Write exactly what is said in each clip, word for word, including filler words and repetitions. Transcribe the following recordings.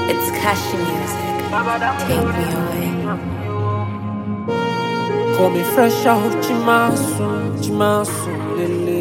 It's Kashi music. Take me away. Call me fresh out, Chimasu, Chimasu, Lele.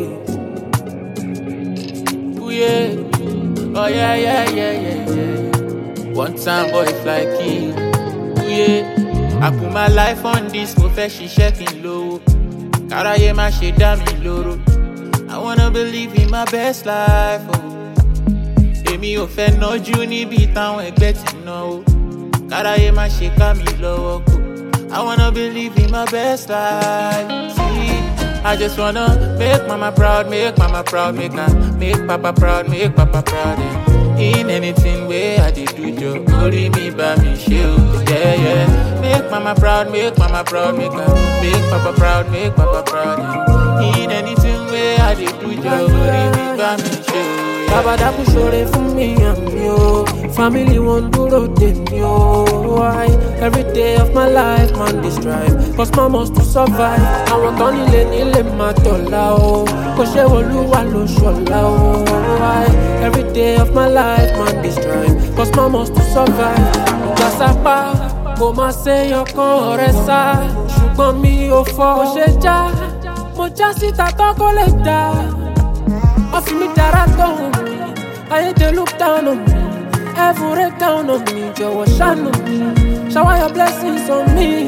Ooh yeah, oh yeah, yeah, yeah, yeah, yeah. One time boy fly key. Ooh yeah, I put my life on this, mo fẹ́ ṣiṣẹ́ kí n lówó. Káráyé má ṣe dá mi lóró. I wanna believe in my best life. Oh. Èmi ò fẹ́ nájú níbi táwọn ẹgbẹ́ ti náwó. Káráyé má ṣe ká mi lọ́wọ́ kò. I wanna believe in my best life. See, I just wanna make mama proud, make mama proud, make her, make papa proud, make papa proud. And in anything way I did do job, worry me by me shield. Yeah, yeah. Make mama proud, make mama proud, make her, make papa proud, make papa proud. And in anything way I did do job, worry me by me shield. Baba da kushore fún mi àmì o. Family won't do rotate me o. Why? Every day of my life man dey strive. Cause my must to survive. Àwọn tán nílé nílé máa dọ̀la o. Kò ṣe Olúwa ló ṣọlá o. Why? Every day of my life man dey strive. Cause my must to survive. Ìgbà sápá kò máa ṣèyàn kan ọ̀rẹ́ sá. Ṣùgbọ́n mi ò fọ́. Kò ṣe já. Mo já síta tán kó lè dá. Off me that down on me. I hate to look down on me. Every down on me. Jọ̀wọ́ shine on me. Shower your blessings on me.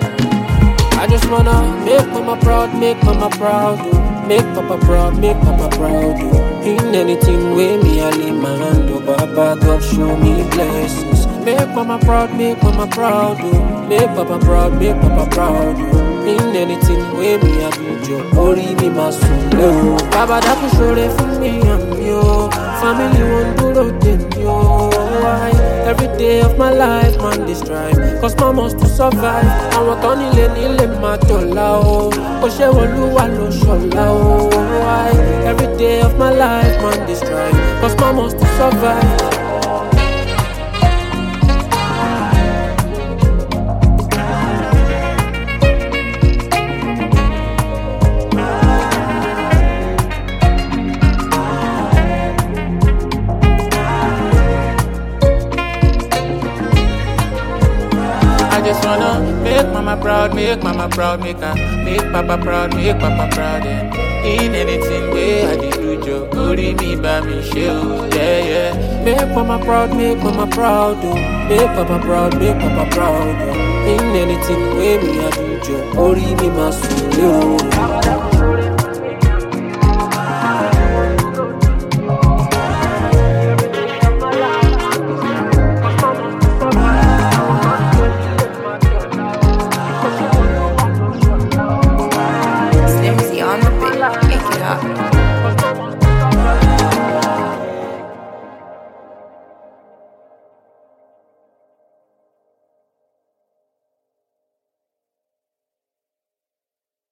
I just wanna make mama proud, make mama proud. Oh. Make papa proud, make papa proud. Oh. In anything way me I leave my hand. Oh, Baba God show me blessings. Make mama proud, make mama proud. Oh. Make papa proud, make papa proud. Oh. In anything way me I do job, worry me my soul. Baba da kushore fún mi àmì o. Family won't do rotate me o. Why? Every day of my life man dey strive. Cause my must to survive. Àwọn tán nílé nílé máa dọ̀la o. Kò ṣe Olúwa ló ṣọlá o. Why? Every day of my life man dey strive. Cause my must to survive. I just wanna make mama proud, make mama proud, make her, make papa proud, make papa proud. And in anything way I did do job, worry me by me shield. Yeah, yeah. Make mama proud, make mama proud. Oh. Make papa proud, make papa proud. Oh. In anything way me I do job, worry me my soul.